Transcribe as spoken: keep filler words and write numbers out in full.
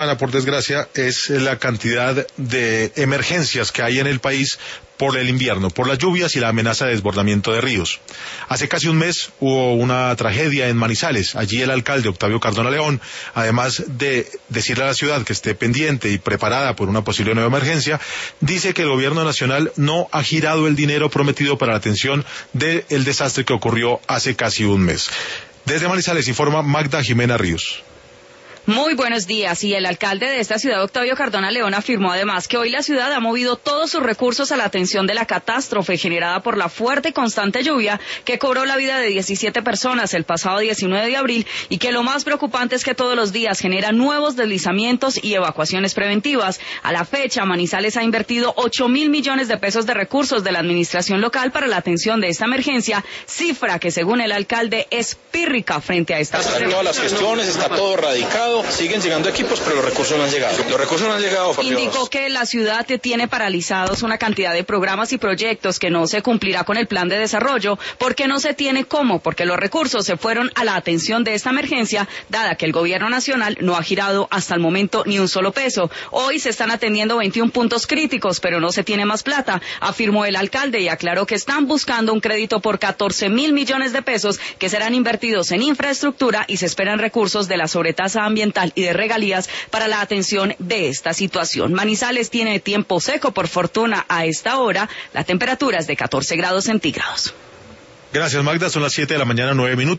Ana, por desgracia, es la cantidad de emergencias que hay en el país por el invierno, por las lluvias y la amenaza de desbordamiento de ríos. Hace casi un mes hubo una tragedia en Manizales. Allí el alcalde Octavio Cardona León, además de decirle a la ciudad que esté pendiente y preparada por una posible nueva emergencia, dice que el gobierno nacional no ha girado el dinero prometido para la atención del desastre que ocurrió hace casi un mes. Desde Manizales informa Magda Jimena Ríos. Muy buenos días. Y el alcalde de esta ciudad, Octavio Cardona León, afirmó además que hoy la ciudad ha movido todos sus recursos a la atención de la catástrofe generada por la fuerte y constante lluvia que cobró la vida de diecisiete personas el pasado diecinueve de abril y que lo más preocupante es que todos los días genera nuevos deslizamientos y evacuaciones preventivas. A la fecha, Manizales ha invertido ocho mil millones de pesos de recursos de la administración local para la atención de esta emergencia, cifra que según el alcalde es pírrica frente a esta situación. Todas las gestiones, está todo radicado. Siguen llegando equipos, pero los recursos no han llegado. Los recursos no han llegado. Indicó que la ciudad tiene paralizados una cantidad de programas y proyectos que no se cumplirá con el plan de desarrollo, porque no se tiene cómo, porque los recursos se fueron a la atención de esta emergencia, dada que el gobierno nacional no ha girado hasta el momento ni un solo peso. Hoy se están atendiendo veintiún puntos críticos, pero no se tiene más plata, afirmó el alcalde y aclaró que están buscando un crédito por catorce mil millones de pesos que serán invertidos en infraestructura y se esperan recursos de la sobretasa ambiental y de regalías para la atención de esta situación. Manizales tiene tiempo seco, por fortuna a esta hora, la temperatura es de catorce grados centígrados. Gracias, Magda, son las siete de la mañana, nueve minutos.